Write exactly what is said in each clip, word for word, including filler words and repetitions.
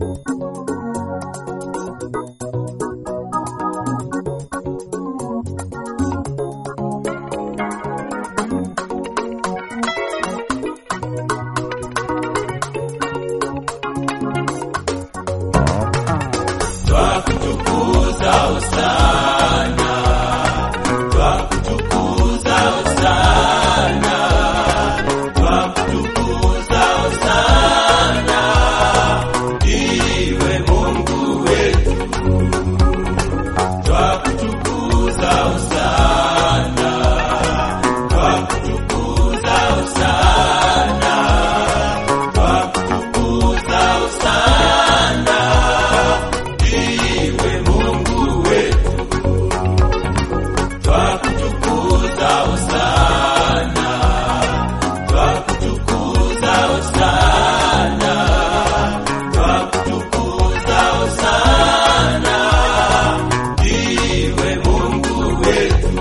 Twakutukuza Hosana, twakutukuza Hosana, twakutukuza Hosana, iwe Mungu wetu. Twakutukuza Hosana, twakutukuza Hosana, twakutukuza Hosana, iwe Mungu wetu. Twakutukuza Hosana, twakutukuza Hosana, twakutukuza Hosana, iwe Mungu wetu.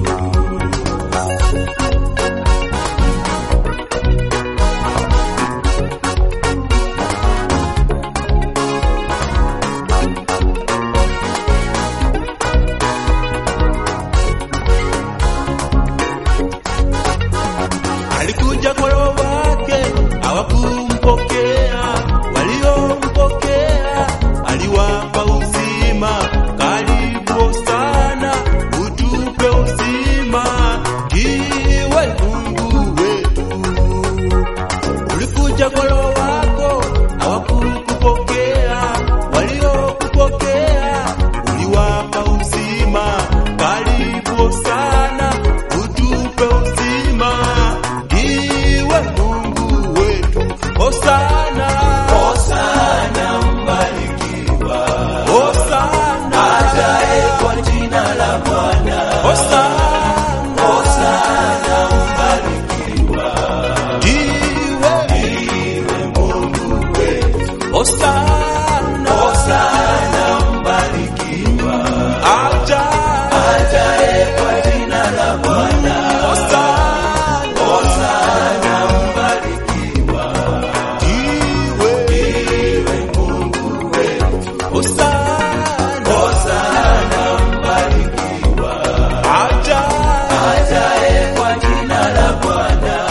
Alikuja kwa Roho wake, hawakumpokea. Waliompokea aliwapa uzima. Karibu sana, utupe uzima, iwe Mungu wetu. Ulikuja kwa Roho wako, hawakukupokea. Waliokupokea uliwapa uzima. Karibu sana, utupe uzima, iwe Mungu wetu. Hosana, Hosana mbarikiwa. Hosana ajaye kwa jina la Bwana. Hosana, Hosana mbarikiwa, iwe iwe Mungu wetu. Hosana, Hosana mbarikiwa, ajaye ajaye kwa jina la Bwana. Hosana, Hosana mbarikiwa, iwe iwe Mungu wetu. Hosana, Hosana mbarikiwa, ajaye ajaye kwa jina la Bwana.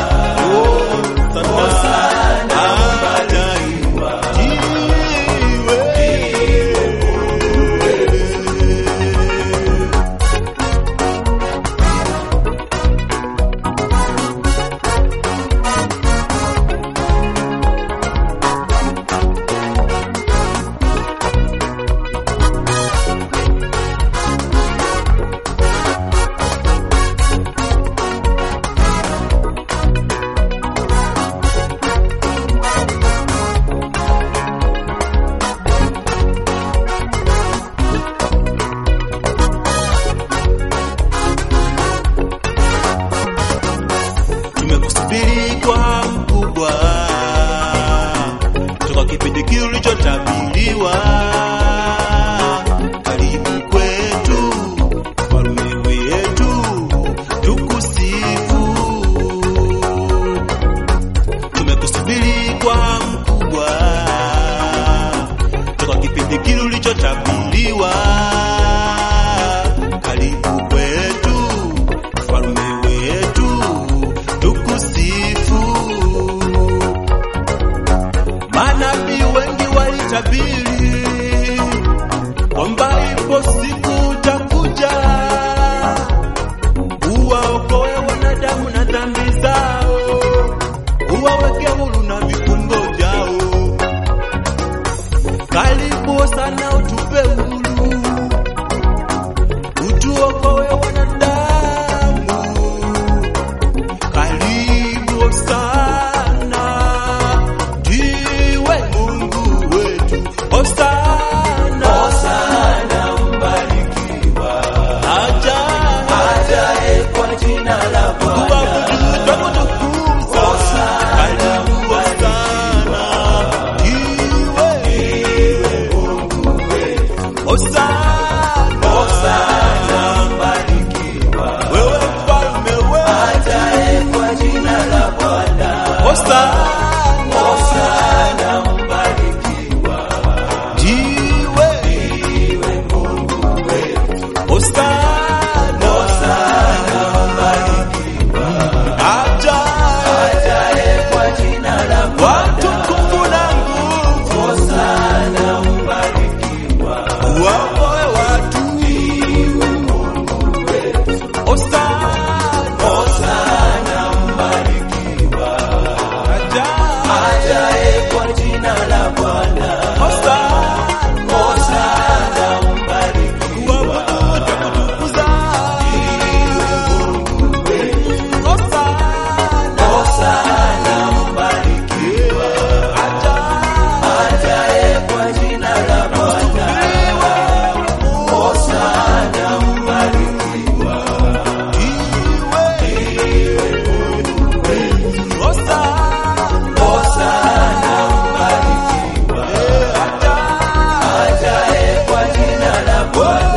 Hosana mbarikiwa, iwe iwe Mungu wetu. Tumekusubiri kwa mkubwa, toka kipindi kilichotabiriwa. Karibu kwetu, Mfalme wetu, tukusifu. Tumekusubiri kwa mkubwa, toka kipindi kilichotabiriwa. Karibu kwetu, Mfalme wetu, tukusifu. Manabii wengi walitabiri kwamba ipo siku utakuja uwaokoe wanadamu na dhambi zao, uwaweke huru na vifungo vyao. Karibu sana, utupe huru, utuokoe wanadamu. Karibu sana, iwe Mungu wetu. Hosana, Hosana mbarikiwa, ajaye ajaye kwa jina la Bwana. Hosana mbarikiwa, iwe iwe Mungu wetu. Hosana, Hosana mbarikiwa, wewe Mfalme wetu, ajaye kwa jina la Bwana. Hosana, Hosana mbarikiwa, Oh,